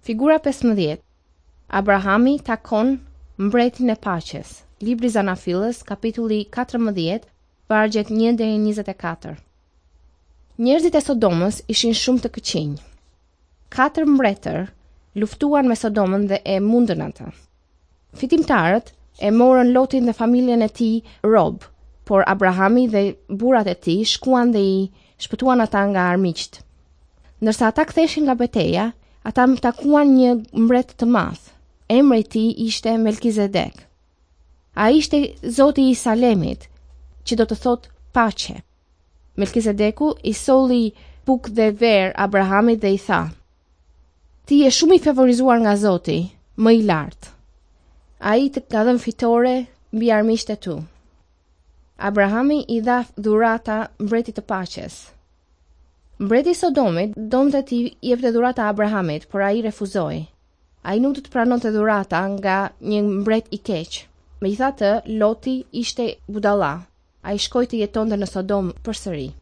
Figura 15. Abrahami takon mbretin e paqes. Libri Zanafillës, kapitulli 14, vargjet 1 deri në 24. Njerëzit e Sodomës ishin shumë të këqinj. 4 mbretër luftuan me Sodomën dhe e mundën atë. Fitimtarët e morën Lotin dhe familjen e tij rob, por Abrahami dhe burrat e tij shkuan dhe i shpëtuan ata nga armiqt. Ndërsa ata ktheshin nga betejë, ata takuan një mbret të madh. Emri i tij ishte Melkizedek. Ai ishte Zoti i Salemit, që do të thotë paqe. Melkizedeku i solli bukë dhe ver Abrahamit dhe i tha: "Ti je shumë i favorizuar nga Zoti, më i lartë. Ai të ka dhënë fitore mbi armiqtë e tu." Abrahami i dha dhurata mbretit të paqes. Mbreti i Sodomit donte t'i jepte dhurata Abrahamit, por ai refuzoi. Ai nuk do të pranonte dhurata nga një mbret i keq. Megjithatë, Loti ishte budalla. Ai shkoi të jetonte në Sodom përsëri.